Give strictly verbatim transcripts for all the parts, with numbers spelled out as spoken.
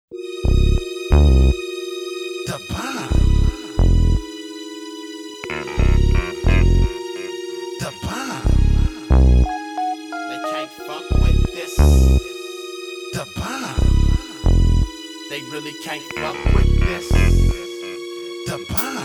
The bomb. The bomb. They can't fuck with this. The bomb. They really can't fuck with this. The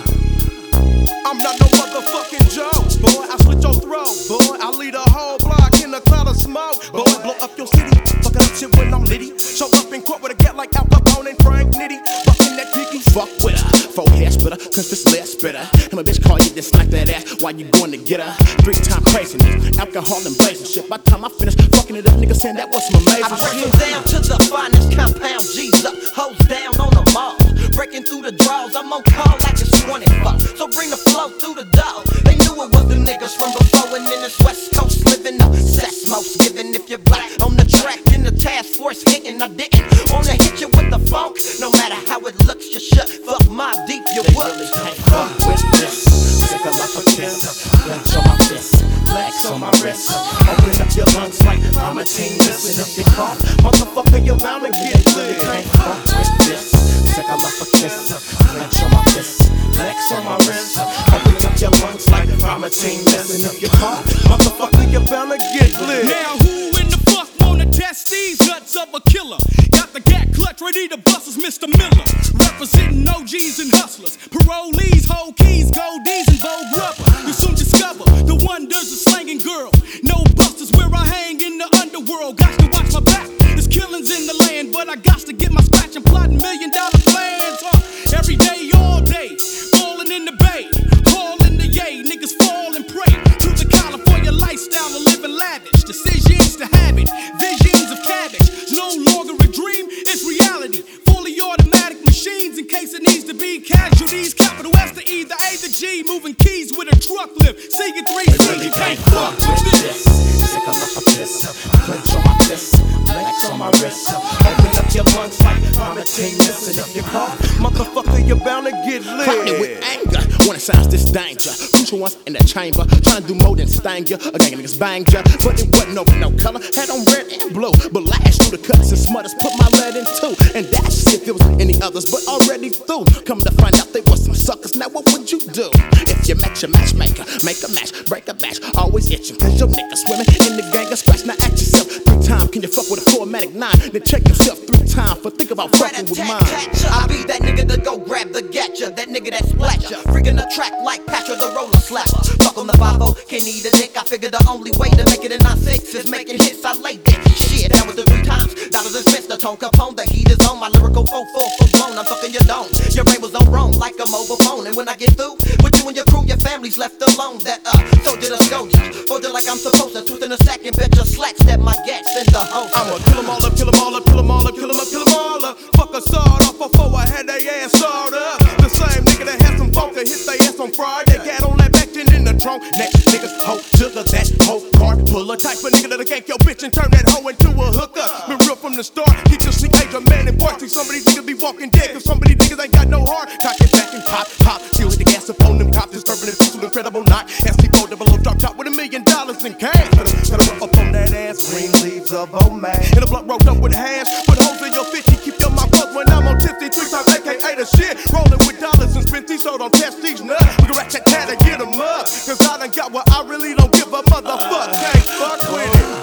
bomb. I'm not no motherfucking joke, boy. I slit your throat, boy. I lead a whole block in a cloud of smoke, boy. Blow up your city, fucking up shit when I'm litty. Show up in court with a gat like Al Capone and Frank Nitty. Fucking that dicky, fuck with her. Forehead splitter, since this last spitter. And my bitch call you, then snipe that ass while you going to get her. Three time craziness, alcohol and blazing shit. By the time I finish fucking it up, niggas saying that was some amazing I break shit. them down to the finest compound, G's up, hoes down on the mall. Breaking through the draws, I'm on call like it's twenty-four. So bring the flow through the door. They knew it was the niggas from before, and in this West Coast living up. Cess most given if you're black on the track in the task force hitting. I didn't wanna hit you with the funk. No matter how it looks, you should fuck my deep, you They would. really can't fuck with this. Sick of life a kiss. Clench on my fist, legs on my wrist. Open up your lungs like I'm a team. Listen, if you cough, motherfucker, you're bound to get lit. Can't fuck with this. Sick of life a kiss. Clench on my fist, legs on my wrist. Open up your lungs like I'm a team. Listen, if you cough, Motherfucker, you're bound to get lit. Now who in the fuck wanna test these nuts of a killer? Got the gat clutch ready to bust us, Mister Miller. Representing O Gs and hustlers, parolees, whole keys, goldies, and Vogue rubber. You soon discover the wonders of slanging girl. No busters where I hang in the underworld. Got to watch my back. There's killings in the land, but I got to get my scratch and plotting million dollar plans. Huh? Every day, all day, falling in the bay, calling the yay. Niggas fall and pray to the California lifestyle of living lavish. Decisions to habit, visions of cabbage. It's no longer a dream, it's reality. Fully automatic machines in case it needs to be. Casualties, capital S to E, the A, the G. Moving keys with a truck lift. See you three, They really can't fuck with this. Sick of life a kiss. Clench on my fist, legs on my wrist. Open up your lungs like I'm a team. Listen, if you cough, Motherfucker, you're bound to get clowning with lit. anger when it sounds this danger. Crucial ones in the chamber, trying to do more than sting ya. A gang of niggas banged ya, but it wasn't over no color. Had on red and blue, but last through the cuts and smutters put my lead in too. And that's if it was any others, but already through. Come to find out they was some suckers. Now what would you do if you met your matchmaker? Make a match, break a match, always itching. Cause your niggas swimming in the gang of scratch. Now ask yourself three times, can you fuck with a four matic nine? Then check yourself three times for think about fucking with mine. I be that nigga to go grab the gatcha, that nigga that splat ya. Freaking the track like Patrick the roller slapper. Fuck on the five oh, can't eat a dick. I figure the only way to make it in nine six is making hits. I lay that shit down with the three times. Dollars and cents, the tone Capone, the heat is on. My lyrical four four full blown. I'm fucking your dome. Your brain was on wrong like a mobile phone. And when I get through with you and your crew, your family's left alone. That uh, soldier the soldier, fold it like I'm supposed to. Tooth in a sack and bet your slacks that my gas in the hose. I'ma kill 'em all up, kill 'em all up, kill 'em all up, kill 'em up, kill 'em all up. Fuck a sawed off before I had they ass sawed up. The same nigga that had some bunker hit they ass on Friday. Got on that action in the trunk. Next niggas hoe sugar, that hoe card puller. Type of nigga that'll gank your bitch and turn that hoe into a hooker. Been real from the start. Keep your sneak age a man and boy. See some of these niggas be walking dead, cause some of these niggas ain't got no heart. Cock it back and pop, pop. Still hit the gas up on them cops. Disturbing the peace with incredible knock. S T four double O drop top with a million dollars in cash. Gotta rip up on that ass. Green leaves of old man. In a blunt rolled up with hash. Put holes in your fifty. Keep your mouth closed when I'm on tipsy. Three times A K A the shit. Rolling with dollars and spent these, so don't test these nuts. We can rat that tat and get 'em up. Cause I done got what I really don't give a motherfucker. Can't fuck with it.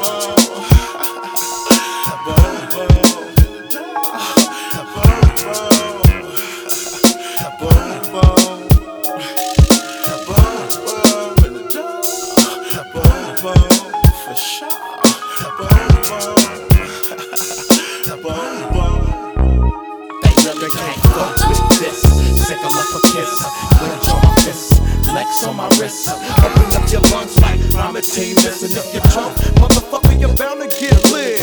They can't fuck with this. Sick of life a kiss. Clench on my fist, legs on my wrist. Open up your lungs like I'm a team. Listen, if you're drunk, Motherfucker, you're bound to get lit.